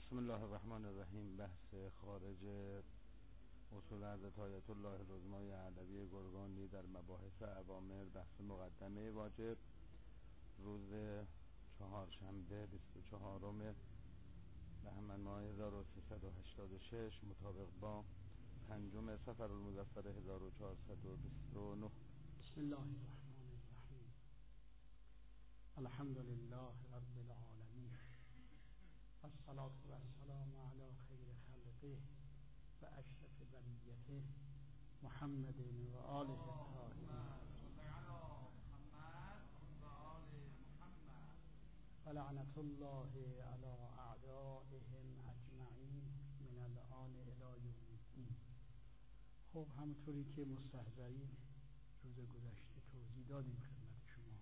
بسم الله الرحمن الرحیم. بحث خارج اصول حضرت آیت الله العظمای علوی گرگانی در مباحث اوامر، بحث مقدمه واجب، روز چهارشنبه 24 بهمن ماه 1386 مطابق با 5 صفر المظفر 1429. بسم الله الرحمن الرحیم. الحمد لله رب العالمین، الصلاة والسلام علی خیر خلقه و اشرف بریته محمد و آله الطاهرین و لعنت الله علی اعدائهم اجمعین من الآن الی یوم الدین. خب همونطوری که مستحضرین روز گذشته توضیح دادیم خدمت شما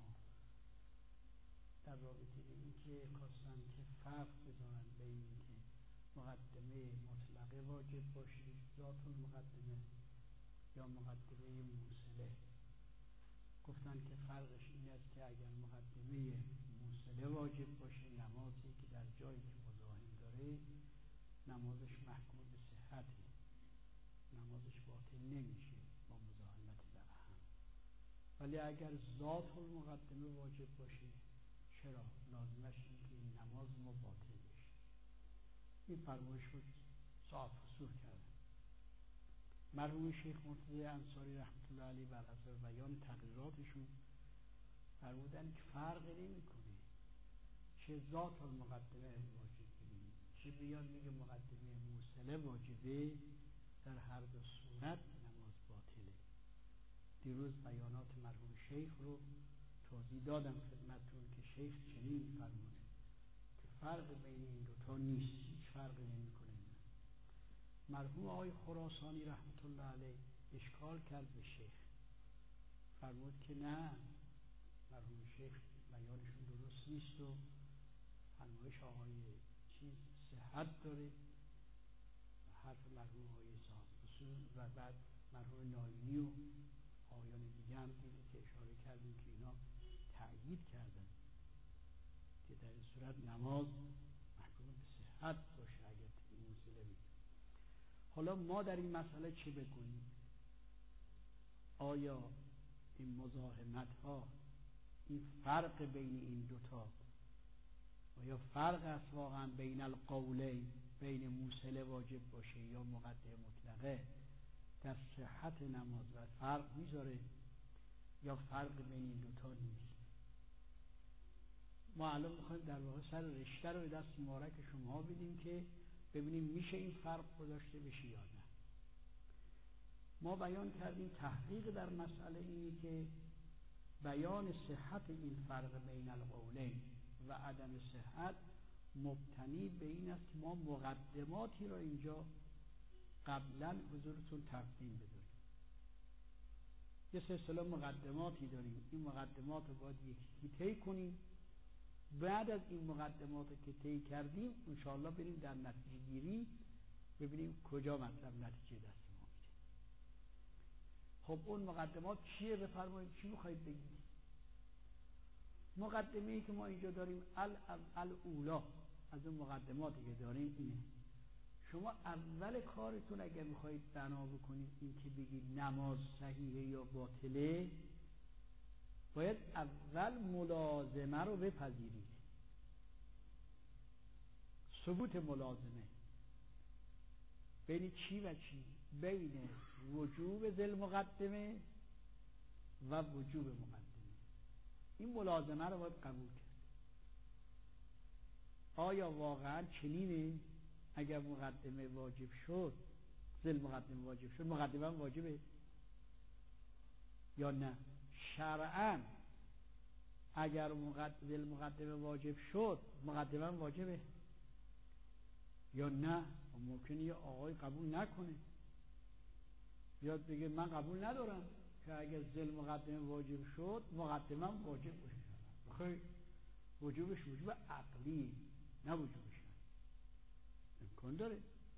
در رابطه به این که خواستن که فرق بذارن بین این که مقدمه مطلقه واجب باشه ذات المقدمه یا مقدمه موصله. گفتن که فرقش این است که اگر مقدمه موصله واجب باشه، نمازی که در جایی که مزاحم داره نمازش محکوم به صحته، نمازش باطل نمیشه با مزاحمت در هم. ولی اگر ذات المقدمه واجب باشه، چرا؟ لازمش این که این نماز ما باطل بشه. این فرمایش رو صاف وصول کرده مرحوم شیخ مرتضی انصاری رحمت الله علیه بر اثر بیان تقریراتشون فرمودن که فرق نمیکنه چه ذات المقدمه واجب بگیم چه بیان میگه مقدمه موصله واجبه، در هر دو صورت نماز باطله. دیروز بیانات مرحوم شیخ رو توضیح دادم خدمتتون که شیخ چنین فرموده که فرق بین این دوتا نیست، هیچ فرقی نمیکنه. مرحوم آقای خراسانی رحمت الله علیه اشکال کرد به شیخ، فرمود که نه، مرحوم شیخ بیانشون درست نیست و فرمایش آقای چیز صحت داره و حرف مرحوم آقای صاحب اصول و بعد مرحوم نایینی و آقایان دیگه هم دیده که اشاره کردیم که اینا تأیید کردن که در این صورت نماز محکوم به صحت باشه اگر این موصله بگیم. حالا ما در این مسئله چه بگوییم؟ آیا این مزاحمت ها، این فرق بین این دوتا آیا فرق است واقعا بین القولین، بین موصله واجب باشه یا مقدمه مطلقه در صحت نماز و فرق میذاره یا فرق بین این دوتا نیست؟ ما الان میخوایم در واقع سر رشته رو به دست مبارک شما بدیم که ببینیم میشه این فرق گذاشته بشه یا نه. ما بیان کردیم تحقیق در مسئله اینی که بیان صحت این فرق بین القولین و عدم صحت مبتنی به این است که ما مقدماتی را اینجا قبلا حضورتون تقدیم بداریم. یه سلسله مقدماتی داریم، این مقدمات رو باید یکی طی کنیم. بعد از این مقدمات که طی کردیم انشاءالله بریم در نتیجه گیری ببینیم کجا مطلب نتیجه دست ما میده. خب اون مقدمات چیه؟ بفرمایید چی میخواید بگید؟ مقدمه‌ای که ما اینجا داریم الاولا از اون مقدماتی که داریم اینه: شما اول کارتون اگر میخواید بنا بکنید این که بگید نماز صحیحه یا باطله، باید اول ملازمه رو بپذیرید. ثبوت ملازمه بین چی و چی؟ بین وجوب ذل مقدمه و وجوب مقدمه. این ملازمه رو باید قبول کرد. آیا واقعا چنینه؟ اگر مقدمه واجب شد، ذل مقدمه واجب شد، مقدمه هم واجبه یا نه؟ شرعاً اگر ذل مقدمه واجب شد، مقدمه هم واجبه یا نه؟ ممکنه یه آقای قبول نکنه، بیاد بگه من قبول ندارم که اگر ذل مقدمه واجب شد، مقدمه هم واجب باشه. بخیر، وجوبش وجوب عقلی نه وجوب شرعی، امکان داره.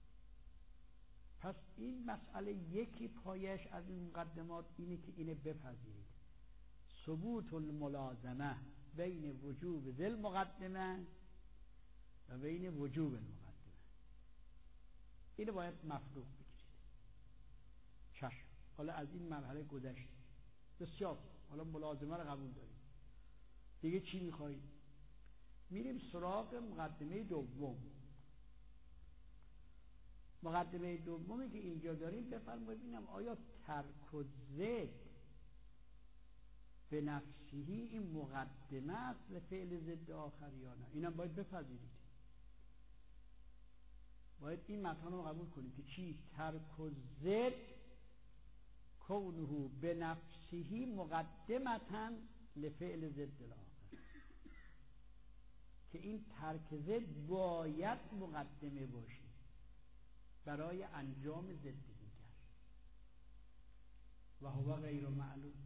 پس این مسئله یکی پایش از این مقدمات اینه که اینه بپذیرید: ثبوت الملازمه بین وجوب ذل مقدمه و بین وجوب المقدمه. اینو باید مفروغ بگیرید. چشم، حالا از این مرحله گذشت، بسیار، حالا ملازمه رو قبول داریم، دیگه چی میخواهید؟ میریم سراغ مقدمه دوم. مقدمه دومی که اینجا داریم بفرمایید ببینم آیا ترک و زد به نفسهی این مقدمه است به فعل ضد آخر یا نه؟ اینم باید بپذیرید، باید این مطلب رو قبول کنیم که چی؟ ترک و زد کونه به نفسهی مقدمتا لفعل ضد آخر، که این ترک زد باید مقدمه باشه برای انجام ضد دیگر و هو غیر معلوم.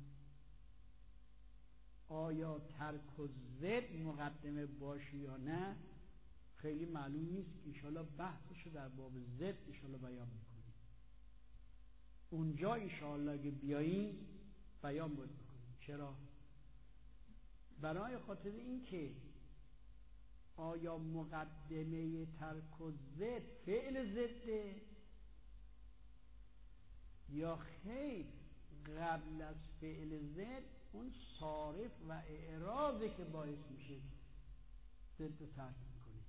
آیا ترک و زد مقدمه باشه یا نه خیلی معلوم نیست، که انشاءالله بحثشو در باب زد انشاءالله بیان میکنیم. اونجا انشاءالله اگه بیاییم بیان باید بکنیم. چرا؟ برای خاطر این که آیا مقدمه ترک و زد فعل زده یا خیر قبل از فعل زد اون صارف و اعراضه که باعث میشه زد رو ترک میکنه،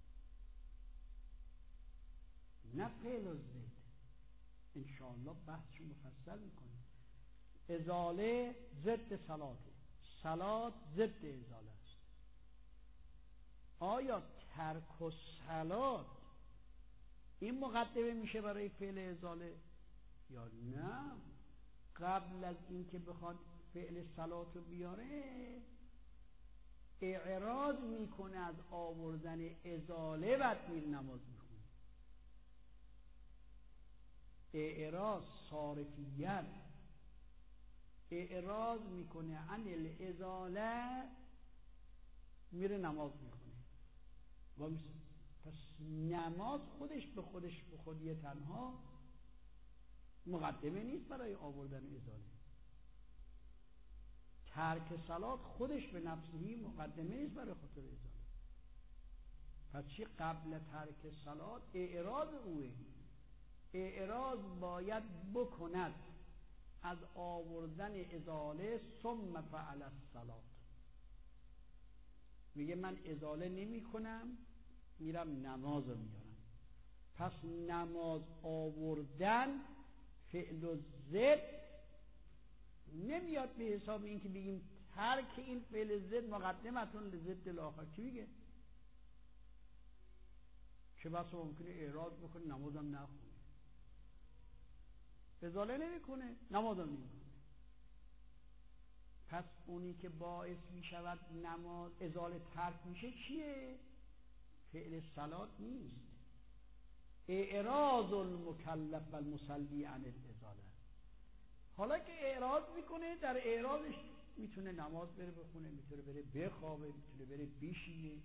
نه فعل و زد. انشاءالله بحثشو مفصل میکنه. ازاله ضد صلاته، صلات ضد ازاله است. آیا ترک و صلات این مقدمه میشه برای فعل ازاله یا نه؟ قبل از اینکه بخواد فعل صلات رو بیاره اعراض میکنه از آوردن ازاله، بعد میر نماز میخونه. اعراض صارفیت، اعراض میکنه عن الازاله، میره نماز میخونه. پس نماز خودش به خودی تنها مقدمه نیست برای آوردن ازاله. ترک صلات خودش به نفسهی مقدمه نیست برای خاطر ازاله. پس چی قبل ترک صلات؟ اعراض اوه. اعراض باید بکند از آوردن ازاله ثم فعل الصلات. میگه من ازاله نمی کنم، میرم نماز رو میارم. پس نماز آوردن فعل و ضد نمیاد به حساب این که بگیم ترک این فعل ضد مقدمتون لضد الاخر. کی میگه؟ چه بسا ممکنه اعراض بکنه نمازم نخونه، ازاله نمی کنه نمازم نمی کنه. پس اونی که باعث می شود نماز ازاله ترک میشه چیه؟ فعل صلات نیست، اعراض المکلف و المصلی عن الازاله. حالا که اعراض میکنه، در اعراضش میتونه نماز بره بخونه، میتونه بره بخوابه، میتونه بره بشینه.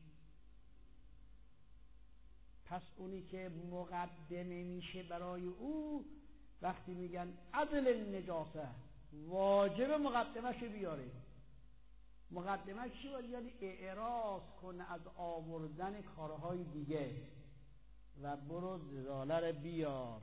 پس اونی که مقدمه میشه برای او وقتی میگن عدل النجاسه واجب مقدمهش بیاره. مقدمه چی باید؟ یعنی اعراض کن از آوردن کارهای دیگه و برو ازاله رو بیار.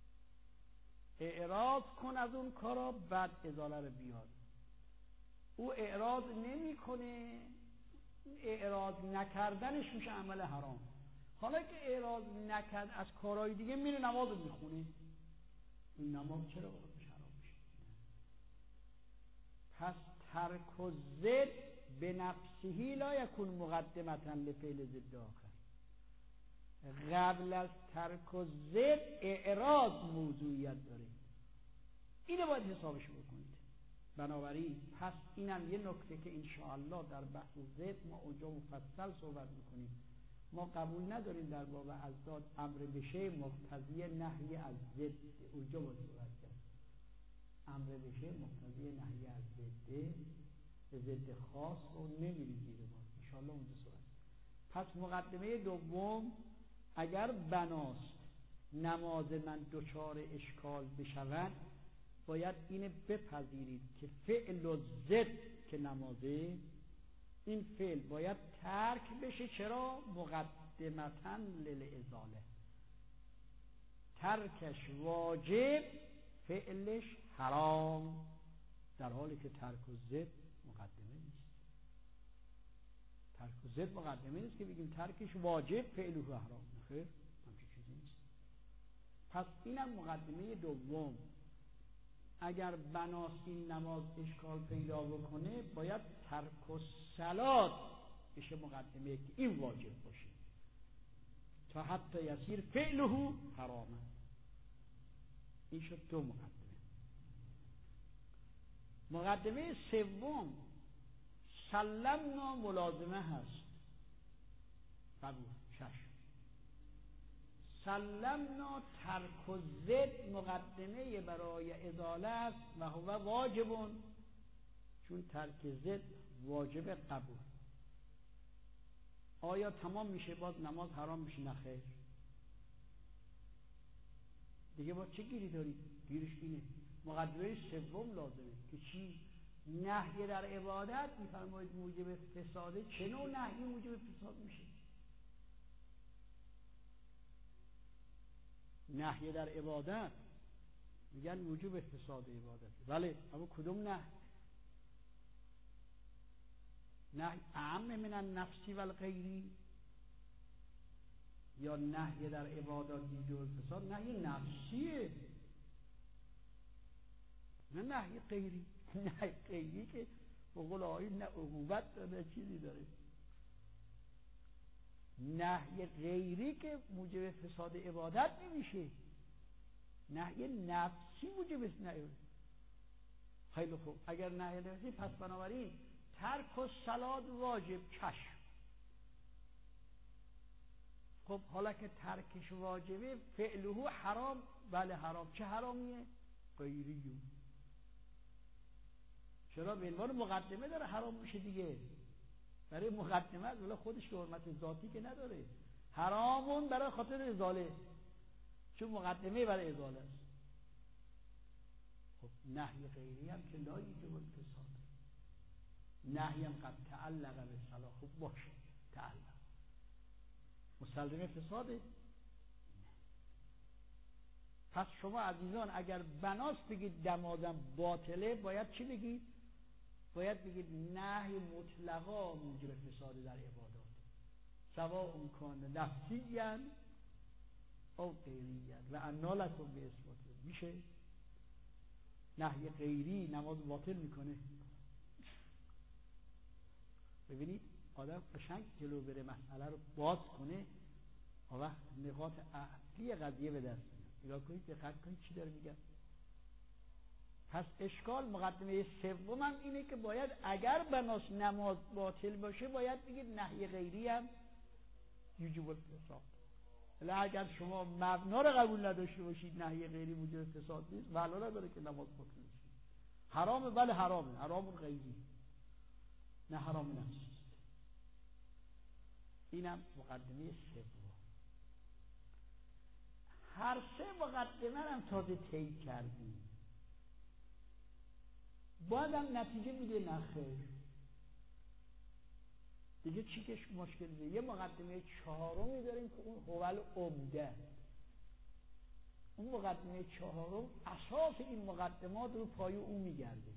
اعراض کن از اون کارا بعد ازاله رو بیار. او اعراض نمی کنه، اعراض نکردنش میشه عمل حرام. حالا که اعراض نکرد از کارهای دیگه میره نماز رو میخونه، این نماز چرا باید حرام میشه؟ پس ترک و ضد به نفسهی لا یکون مقدمتا لفعل ضد آخر. قبل از ترک و ضد اعراض موضوعیت داره، اینو باید حسابش بکنید. بنابراین پس اینم یه نکته که انشاءالله در بحث ضد ما اونجا مفصل صحبت میکنیم. ما قبول نداریم در باب اضداد امر بشه مقتضی نهی از ضد، اونجا باید صحبت کرد. امر بشه مقتضی نهی از ضد، به ضد خاص رو نمیریم زیر ما انشاءالله اونجا صحبت. پس مقدمه دوم اگر بناست نماز من دچار اشکال بشود باید اینه بپذیرید که فعل و ضد که نمازه، این فعل باید ترک بشه. چرا؟ مقدمتاً للازاله. ترکش واجب فعلش حرام، در حالی که ترک و ضد مقدمه نیست. ترک و ضد مقدمه نیست که بگیم ترکش واجب فعله حرام، خیر همچین چیزی نیست. پس اینم مقدمه دوم. اگر بناس این نماز اشکال پیدا بکنه باید ترک الصلات بشه مقدمه که این واجب باشه تا حتی یصیر فعله حرامه. این شد دو مقدمه. مقدمه سوم سلمنا ملازمه هست. قبول چشم. سلمنا ترک و ضد مقدمه برای ازاله است و هو واجبون، چون ترک ضد واجب قبول. آیا تمام میشه باز نماز حرام میشه؟ نه خیر. دیگه با چه گیری دارید؟ گیرش اینه مقدمه سوم لازمه که چی؟ نهی در عبادت میفرمایید موجب فساده. چه نوع نهی موجب فساد میشه؟ نهی در عبادت میگن موجب فساد عبادت. بله، اما کدوم نهی؟ نهی اعم من النفسی و الغیری، یا نهی در عبادات موجب فساد؟ نهی نفسیه، نه نهی غیری. نهی غیری که بقول آیه نه عقوبت داره چیزی داره. نهی غیری که موجب فساد عبادت نمیشه، نهی نفسی موجب نهی. خیلی خوب، اگر نهی نفسی پس بنابراین ترک الصلات واجب. چشم. خب حالا که ترکش واجبه فعله حرام. بله حرام. چه حرامیه؟ غیریو. چرا؟ به عنوان مقدمه داره حرام میشه دیگه. برای مقدمه است، ولی خودش که حرمت ذاتی که نداره. حرامون برای خاطر ازاله، چون مقدمه برای ازاله است. خب نهی غیری هم که لا یوجب الفساد، نهی هم قد تعلق بالصلاة. خوب باشه تعلق مسلم فساده. پس شما عزیزان اگر بناس بگید نمازم باطله باید چی بگید؟ باید بگید نهی مطلقا موجب فساد در عبادات، سواء کان نفسیاً او غیریاً و انا لکم به اثبات. میشه نهی غیری نماز باطل میکنه؟ ببینید آدم قشنگ جلو بره مسئله رو باز کنه و وقت نقاط اصلی قضیه به دست میاد. نگاه کنید، دقت کنید چی داره میگه. پس اشکال مقدمه سوم هم اینه که باید اگر بناس نماز باطل باشه باید بگید نهی غیری هم یوجب الفساد. ولی اگر شما مبنا رو قبول نداشته باشید نهی غیری موجب فساد نیست، ولی نداره که نماز باطل بشه. حرامه، بله حرامه، حرام غیری نه حرام نفسی. اینم مقدمه سوم. هر سه مقدمه هم تازه طی کردیم، بازم نتیجه میده نه خیر. دیگه چی که مشکل دیگه؟ یه مقدمه چهارمی داریم که اون هوال عمده. اون مقدمه چهارم اساس این مقدمات رو پای اون میگرده.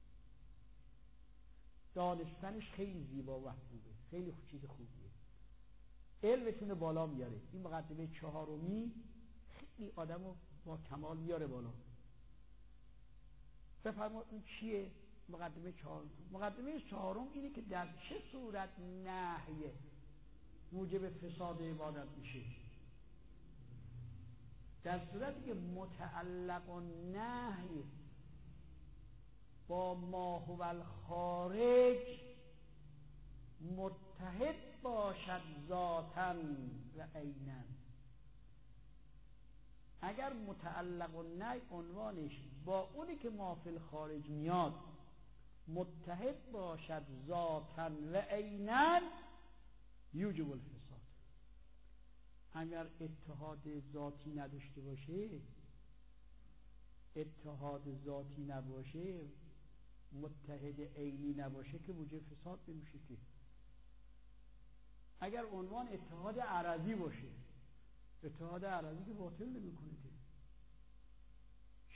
دانستنش خیلی زیبا و خوبه، خیلی چیز خوبیه، علمتون بالا میاره. این مقدمه چهارمی خیلی آدمو با کمال میاره بالا. بفرمایید این چیه؟ مقدمه چهارم. مقدمه چهارم اینه که در چه صورت نهی موجب فساد عبادت میشه. در صورتی که متعلق النهی با ما هو الخارج متحد باشد ذاتاً و عیناً. اگر متعلق النهی عنوانش با اونی که ما فی الخارج میاد متحد باشد ذاتاً و عیناً یوجب الفساد. اگر اتحاد ذاتی نداشته باشه، اتحاد ذاتی نباشه، متحد عینی نباشه که موجب فساد نمیشه که. اگر عنوان اتحاد عرضی باشه، اتحاد عرضی که باطل نمیکنه که.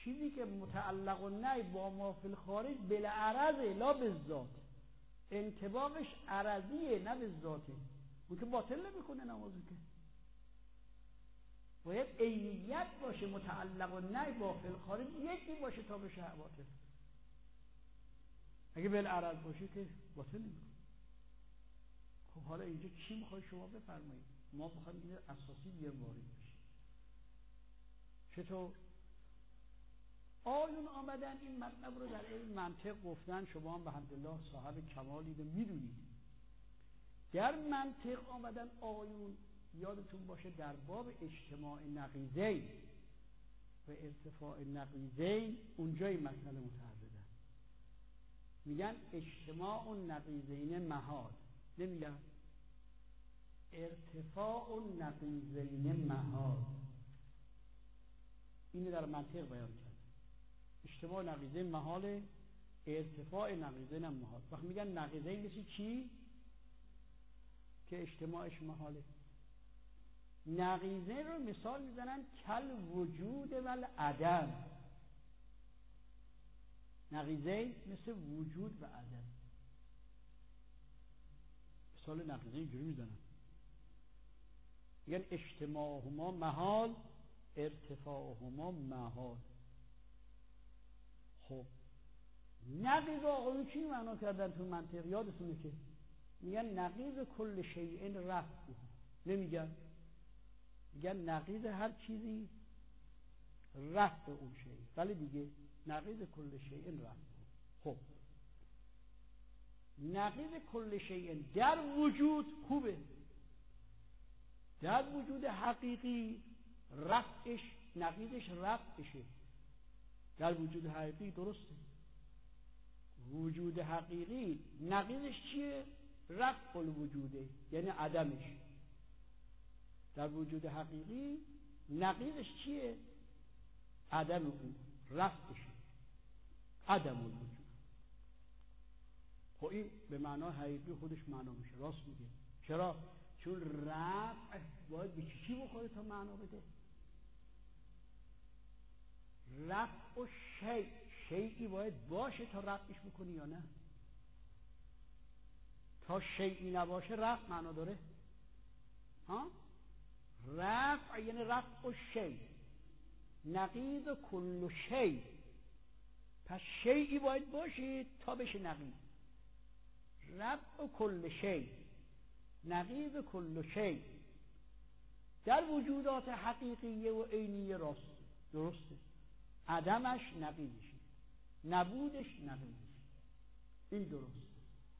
چیزی که متعلق و نه با ما فی الخارج بالعرض لا بالذات، انطباقش عرضیه نه بالذاته، اون که باطل نمیکنه نمازو که. باید عینیت باشه، متعلق و نه با فی الخارج یکی باشه تا بشه باطل. اگه بالعرض باشه که باطل نمیکنه. خب حالا اینجا چی میخوای شما بفرمایید؟ ما بخوایم این اساسی بیاریم وارد بشه. چطور؟ آیون آمدن این مطلب رو در علم منطق گفتن، شما هم الحمدلله صاحب کمالی رو میدونید. در منطق آمدن آیون، یادتون باشه در باب اجتماع نقیضین و ارتفاع نقیضین اونجای مسئله متعرضه. میگن اجتماع نقیضین محال، نمیگن ارتفاع نقیضین محال. اینو در منطق بیان کرد. اجتماع نقیضین محال، ارتفاع نقیضین هم محال. وقتی میگن نقیضین مثل چی؟ که اجتماعش محاله. نقیضین رو مثال میزنن کل وجود و عدم. نقیضین مثل وجود و عدم. مثال نقیضین اینجوری میزنن، میگن اجتماعهما محال، ارتفاعهما محال. خب نقیض آقایون چی معنا کردن تو منطق؟ یادتونه که میگن نقیض کل شیء رفع، نمیگن، میگن نقیض هر چیزی رفع اون شیء، ولی دیگه نقیض کل شیء رفع. خب نقیض کل شیء در وجود خوبه، در وجود حقیقی رفعش نقیضش رفعشه. در وجود حقیقی درسته، وجود حقیقی نقیضش چیه؟ رفع الوجوده، یعنی عدمش. در وجود حقیقی نقیضش چیه؟ عدم اون، رفعشه، عدم الوجود. خب این به معنای حقیقی خودش معنا میشه، راست میگه. چرا؟ چون رفع باید به چی بخوره تا معنا بده؟ رفع و شیعی باید باشه تا رفعش بکنی یا نه؟ تا شیعی نباشه رفع معنا داره؟ ها؟ رفع یعنی رفع و شیع، نقیض کل شیع. پس شیعی باید باشه تا بشه نقیض. رفع کل شیع، نقیض کل شیع در وجودات حقیقیه و عینیه راست، درسته. عدمش نقیضشه، نبودش نقیضشه، این درست.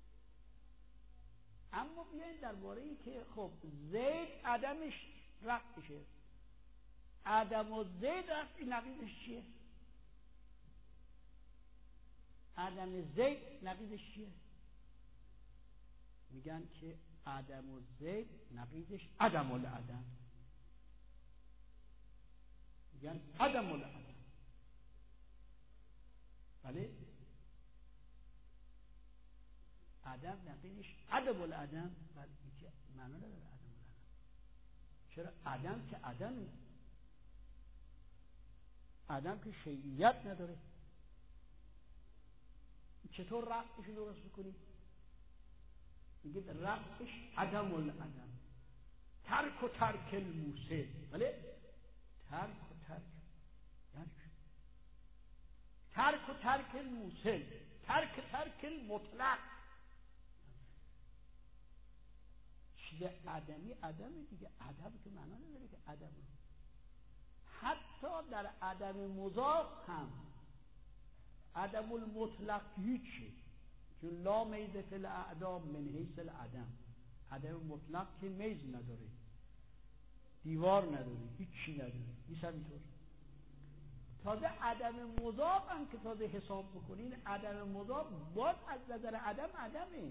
اما بیایید درباره ای که خب زید عدمش رفعشه، عدم و زید رفع نقیضش چیه؟ عدم زید نقیضش چیه؟ میگن که عدم و زید نقیضش عدم العدم. میگن عدم العدم. بله، عدم نقیضش عدم العدم. بله، اینکه معنا نداره عدم العدم. چرا؟ عدم که عدمه، عدم که شیعیت نداره. چطور رفعش رو درست بکنی؟ میگه رفعش عدم العدم، ترک و ترک الموسل. بله، ترک و ترک، یعنی ترک و ترک الموسل، ترک المطلق. چیز عدمی عدمه دیگه، عدم که معنا نداره که عدم رو. حتی در عدم مضاف هم عدم المطلق هیچه، چون لا میز فی الاعدام من حیث العدم. عدم مطلق که میز نداره، دیوار نداره، هیچی نداره، نیست همینطور. تازه عدم مضاف هم که تازه حساب بکنین، عدم مضاف باز از نظر عدم عدمه.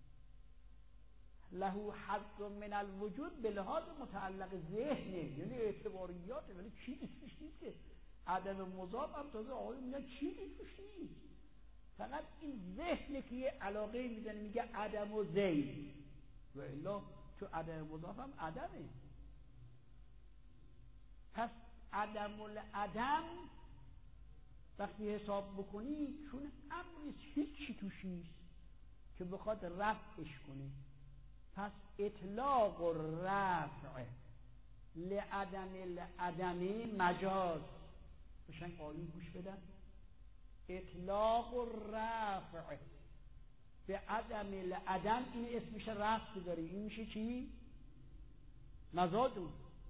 له حظ من الوجود به لحاظ متعلق ذهنه، یعنی اعتباریاته، ولی چیزی توش نیست که. عدم مضاف هم تازه آقای میگن چیزی توش نیست، فقط این ذهنه که یه علاقه میزنه، میگه عدم و زید، و الا تو عدم مضاف هم عدمه. پس عدم العدم وقتی حساب بکنی چون امریست هیچی توش نیست که بخواد رفعش کنه، پس اطلاق و رفع لعدم العدم مجاز. بشن قانون گوش بدن. اطلاق و رفع به عدم العدم، این اسمش رفع داره، این میشه چی؟ مزاجون.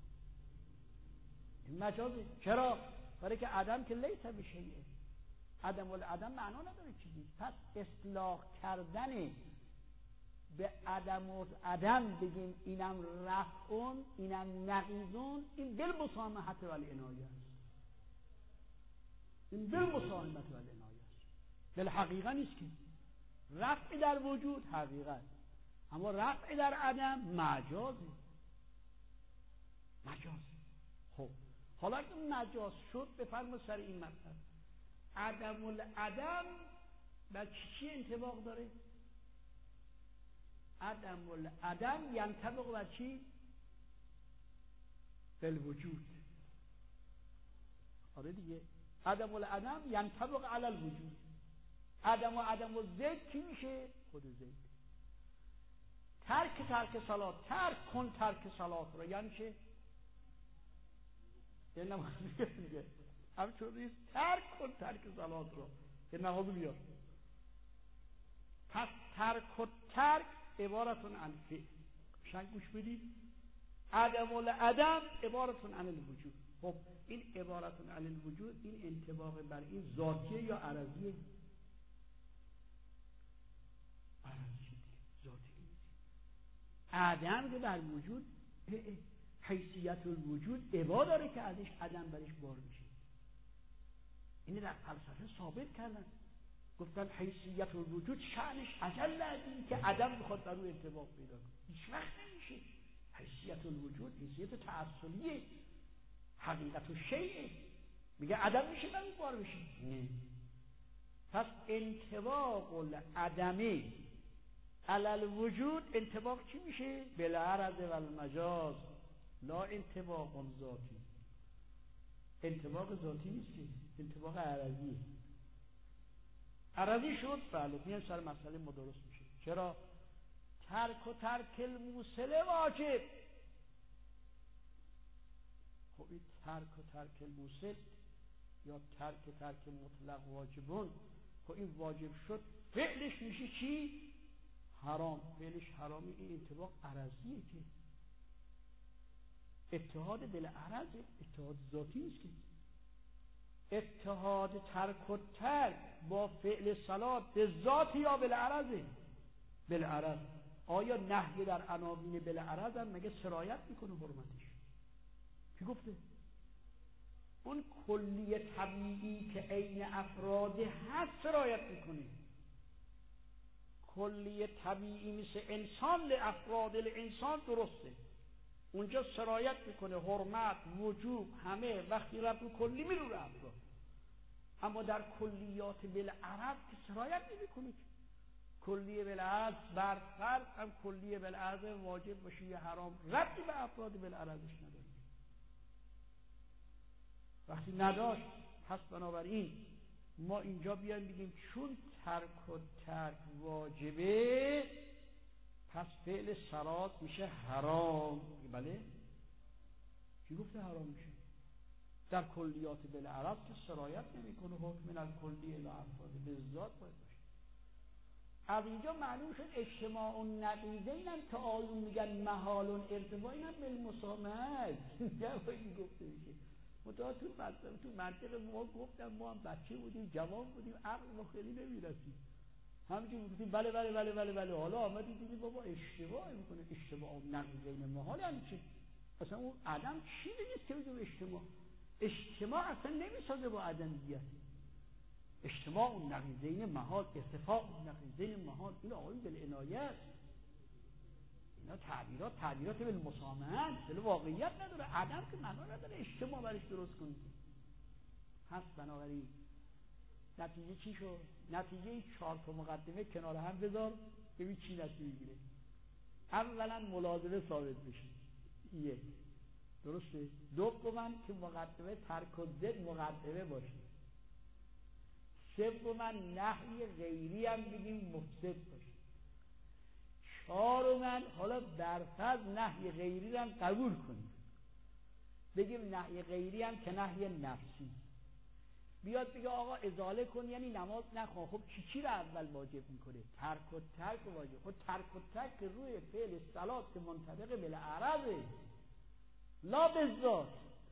این مجازه. چرا؟ برای که عدم که لیس بشیء، عدم العدم معنا نداره چیزی. پس اطلاق کردن به عدم و عدم بگیم اینم رفعون اینم نقیضون، این بالمسامحة والعنایه است. این بالمسامحة والعنایه است. بالحقیقه نیست که رفع در وجود حقیقت، اما رفع در عدم مجازه. مجازه. خب حالا که مجاز شد بفرما سر این مطلب، عدم العدم بر چی انطباق داره؟ عدم العدم ینطبق بر چی؟ بالوجود. آره دیگه، عدم العدم ینطبق علی الوجود. عدم و عدم و زید کی میشه؟ خود زید. ترک صلات، ترک کن ترک صلات رو، یعنی چه؟ یه نماز میگه همچون نیست، ترک کن ترک صلات رو، یه نماز بیار. پس ترک و ترک عبارتون عن فعل. شنگ گوش بدید. عدم العدم عبارتون عن الوجود. خب این عبارتون عن الوجود، این انطباق بر این ذاتیه یا عرضیه؟ عرضیه، ذاتیه. عدم که بر وجود حیثیت الوجود عبا داره که ازش عدم برش بار میشه. اینه در فلسفه ثابت کردن، گفتن حیثیت الوجود شأنش اجل از این که عدم بخواد بر او انطباق پیدا کنه، هیچ وقت نمیشه. حیثیت الوجود حیثیت تعسلیه، حقیقت الشیء، میگه عدم میشه بر او بار بشه. نه. پس انطباق العدمی علی الوجود انطباق چی میشه؟ بالعرض و المجاز، لا انطباق ذاتی. انطباق ذاتی نیست که، انطباق عرضی. عرضی شد بله، میان سر مسئله ما درست میشه. چرا؟ ترک و ترک الموصل واجب. خب این ترک و ترک الموصل یا ترک مطلق واجبون، خب این واجب شد فعلش میشه چی؟ حرام. فعلش حرامی. این انطباق عرضیه که اتحاد بالعرض، اتحاد ذاتی نیست که. اتحاد ترک و ترک با فعل صلات به ذات یا بالعرضه؟ بالعرض. آیا نهی در عناوین بالعرض هم مگه سرایت میکنه حرمتش؟ کی گفته؟ اون کلی طبیعی که عین افراد هست سرایت میکنه. کلی طبیعی مثل انسان لافراد الانسان درسته، اونجا سرایت میکنه، حرمت، وجوب، همه وقتی رب کلی میرو افراد. اما در کلیات بالعرض که سرایت نمیکنه. کلیه بالعرض بر فرض هم کلیه بالعرض واجب باشه یا حرام، ربطی به افراد بالعرضش نداره. وقتی نداشت، پس بنابراین ما اینجا بیایم بگیم چون ترک و ترک واجبه، پس فعل صلات میشه حرام. بله؟ کی گفته حرام میشه؟ در کلیات بالعرض که سرایت نمیکنه، حکم من الکلی الی افراد به ذات باید باشه. از اینجا معلوم شد اجتماع النقیضین هم که آیون میگن محال ارتباط، اینم بالمسامحه این گفته میشه. متأ تو منطق ما گفتم، ما هم بچه بودیم، جوان بودیم، عقل ما خیلی نمیرسید، همینجور گفتیم بله بله بله بله بله. حالا آمدی دیدی بابا اشتباه میکنه. اشتباه النقیضین محال یعنی چی؟ اصلا اون عدم چی نیست که بگیم اجتماع؟ اجتماع اصلا نمیسازه با عدمیت. اجتماع النقیضین محال، اتفاق النقیضین محال، این آقایون بالعنایه است. اینا تعبیرات بالمسامحه، دل واقعیت نداره. عدم که معنا نداره اجتماع برش درست کنید. پس بنابراین نتیجه چی شد؟ نتیجه 4 تا مقدمه کنار هم بذار ببین چی نتیجه میگیره. اولا ملازمه ثابت بشه، یک درسته. دوما که مقدمه ترک و ضد مقدمه باشه. سوما نهی غیری هم بگیم مفسد باشه. چهارما حالا برفض نهی غیری هم قبول کنیم، بگیم نهی غیری هم که نهی نفسی. بیاد بگه آقا ازاله کن یعنی نماز نخواه. خب چی رو اول واجب میکنه؟ ترک و ترک واجب. خب ترک و ترک روی فعل صلات که منطبق بالعرضه، لا بالذات.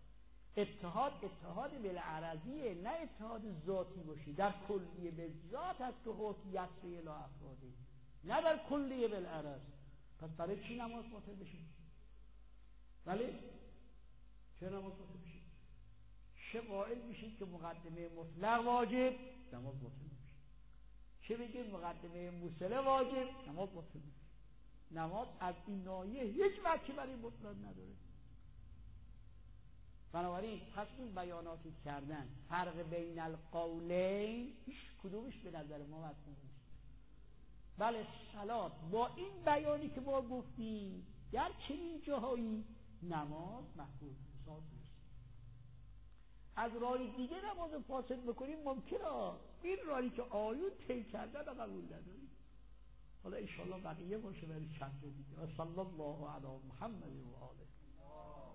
اتحاد بالعرضیه، نه اتحاد ذاتی باشی. در کلیه بالذات هست که حکم یسری الی افراده، نه در کلیه بالعرض. پس برای چی نماز باطل بشه؟ ولی چه نماز باطل بشه؟ چه قائل میشید که مقدمه مطلق واجب، نماز باطل نمیشه. چه بگید مقدمه مصله واجب، نماز باطل نمیشه. نماز از این ناحیه هیچ وجهی برای بطلان نداره. بنابراین پس این بیاناتی کردن فرق بین القولین هیچ کدومش به نظر ما مطلوب نیست. بله صلات با این بیانی که ما گفتیم در چنین جاهایی نماز محفوظ فساد نیست. از راه دیگه نماز فاسد بکنیم ممکنه، این راهی که آیون طی کردن رو قبول نداریم. حالا انشاءالله بقیه باشه برای چند دیگه. صلی الله علی محمد و آله.